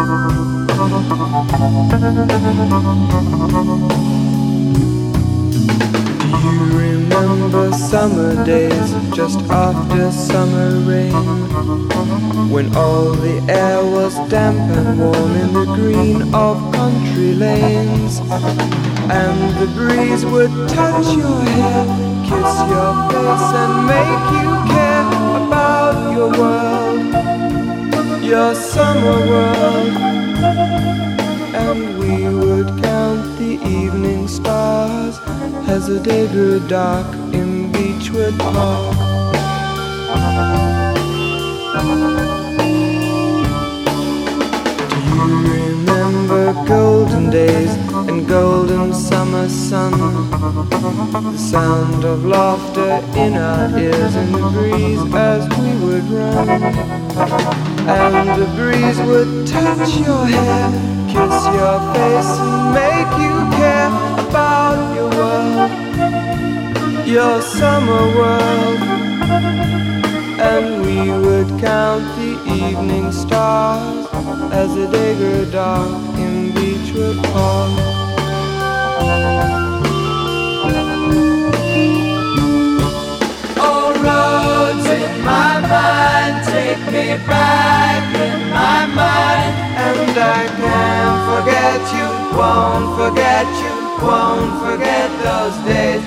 You remember summer days just after summer rain, when all the air was damp and warm in the green of country lanes, and the breeze would touch your hair, kiss your face and make you care about your world, your summer world. And we would count the evening stars as the day grew dark in Beechwood Park. Do you remember golden days and golden summer sun? The sound of laughter in our ears in the breeze as we would run. And the breeze would touch your hair, kiss your face and make you care about your world, your summer world. And we would count the evening stars as the day grew dark in Beechwood Park. Oh, roads in my mind, take me back in my mind. And I can't forget you, won't forget you, won't forget those days.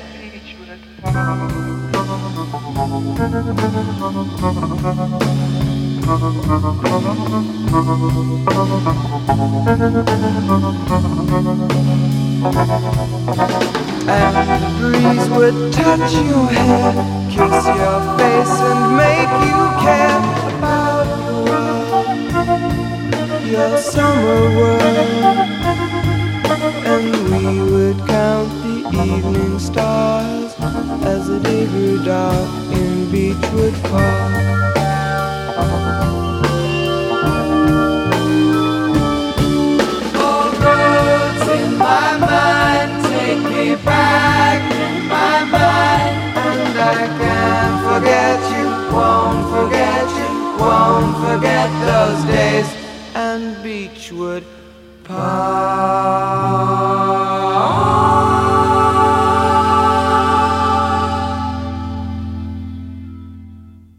And the breeze would touch your hair, kiss your face and make you care about your world, your summer world. And we would count the evening stars as the day grew dark in Beechwood Park. Oh, roads in my mind, take me back in my mind. And I can't forget you, won't forget you, won't forget those days and Beechwood Park.